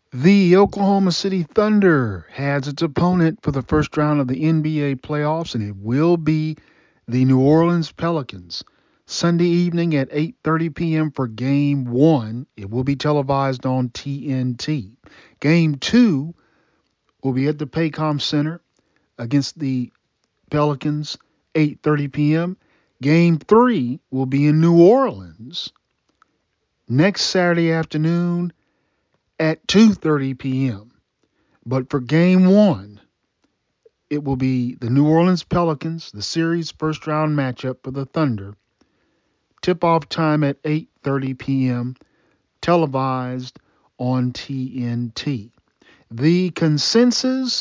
The Oklahoma City Thunder has its opponent for the first round of the NBA playoffs, and it will be the New Orleans Pelicans. Sunday evening at 8:30 p.m. for Game 1. It will be televised on TNT. Game 2 will be at the Paycom Center against the Pelicans, 8:30 p.m. Game 3 will be in New Orleans next Saturday afternoon at 2:30 p.m. But for game 1, it will be the New Orleans Pelicans, the series first round matchup for the Thunder. Tip-off time at 8:30 p.m. televised on TNT. The consensus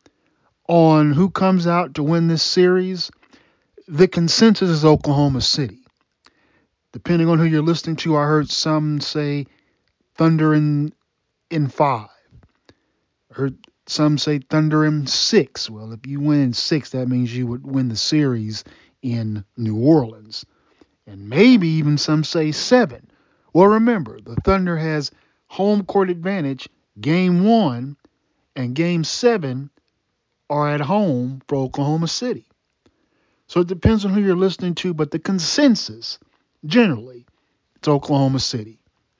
on who comes out to win this series, the consensus is Oklahoma City. Depending on who you're listening to, I heard some say Thunder in 5. I heard some say Thunder in 6. Well, if you win in 6, that means you would win the series in New Orleans. And maybe even some say 7. Well, remember, the Thunder has home court advantage. Game 1 and Game 7 are at home for Oklahoma City. So it depends on who you're listening to, but the consensus, generally, it's Oklahoma City.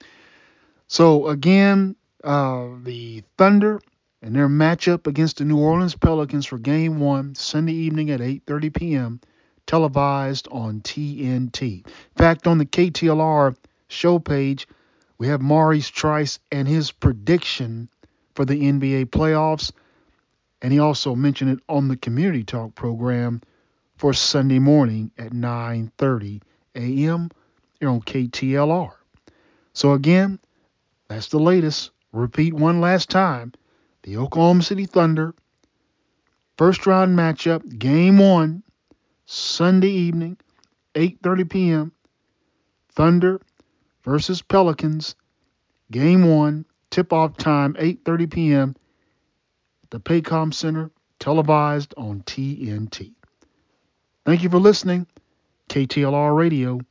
So again, the Thunder and their matchup against the New Orleans Pelicans for Game 1, Sunday evening at 8:30 p.m., televised on TNT. In fact, on the KTLR show page, we have Maurice Trice and his prediction for the NBA playoffs, and he also mentioned it on the Community Talk program for Sunday morning at 9:30 a.m. here on KTLR. So again, that's the latest. Repeat one last time. The Oklahoma City Thunder, first round matchup, game 1, Sunday evening, 8:30 p.m. Thunder versus Pelicans, game 1, tip-off time, 8:30 p.m. at the Paycom Center, televised on TNT. Thank you for listening. KTLR Radio,